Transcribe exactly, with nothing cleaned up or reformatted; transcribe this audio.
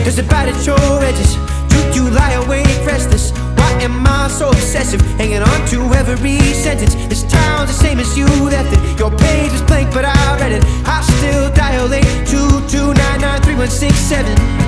There's a bite at your edges. Do you lie awake restless? Why am I so obsessive, hanging on to every sentence? This town's the same as you left it. Your page is blank but I read it. I still dial eight two two nine nine three one six seven.